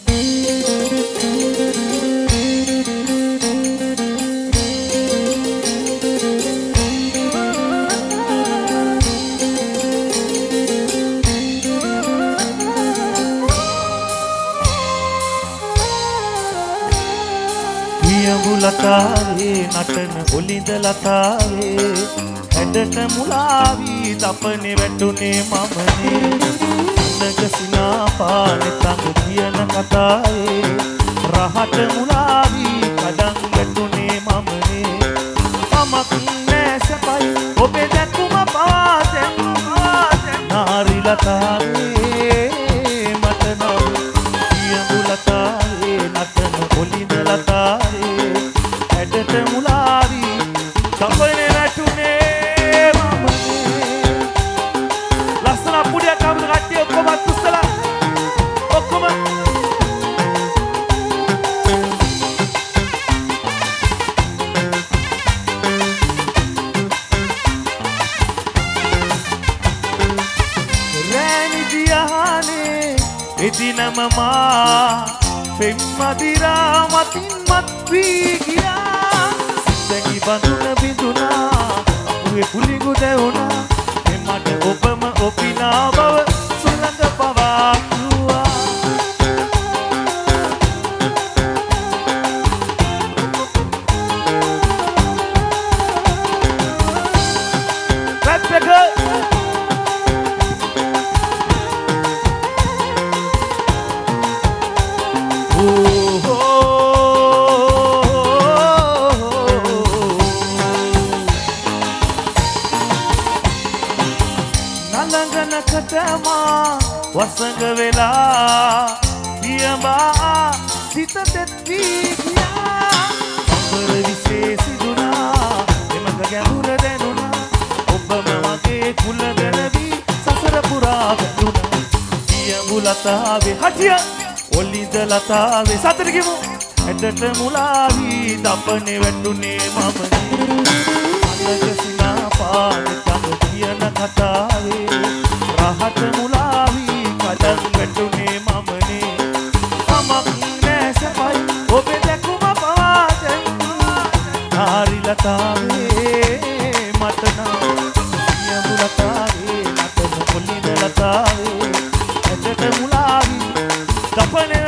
ලතාවේ නටන ඔලිඳ ලතාවේ ඇඩට මුලාවී තපනේ වැටුනේ මමනේ නගසිනා පානේ තඟ කියන කතාවේ රහට මුලාවී කඩන් වැටුනේ මමනේ මමක් නෑ සපයි ඔබේ දැකුම පාදෙන් නාරි ලතාවේ මට නම් කියඹු ලතාවේ නටන ඔලිඳ ලතාවේ ඇඩට මුලාවී තපනේ වැටුනේ මමනේ ලස්සන පුඩියක් ආවද කට්ටිය ඔක්කොම අත්උස්සලා ඔක්කොම රෑනි දියානේ එදිනම මා පෙම්මදිරා මතින් මත් වී ගියා දැකි බඳුන බිඳුනා අපුවේ පුලිඟු දැවුනා එමට ඔබම ඔපිනා බව සුළඟ පවා කිව්වා රැප් එක වසඟ වෙලා පියඹා සිත තෙත් වී ගියා අඹර විශේෂිදුනා එමග ගැඹුර දැනුණා ඔබම මගේ කුල ගැනවී සසර පුරා වැටුණා පියඹු ලතාවේ හටිය ඔලිඳ ලතාවේ සතර කිමු ඇඩට මුලාවී දපනේ වැටුනේ මමනේ අනගසිනා පානේ තඟ කියන කතාවේ රහට මුලාවී කඩන් වැටුනේ මමනේ මමක් නෑ සපයි ඔබේ දැකුම පාදෙන් නාරි ලතාවේ මට නම් කියඹු ලතාවේ නටන ඔලිඳ ලතාවේ ඇඩට මුලාවී දපනේ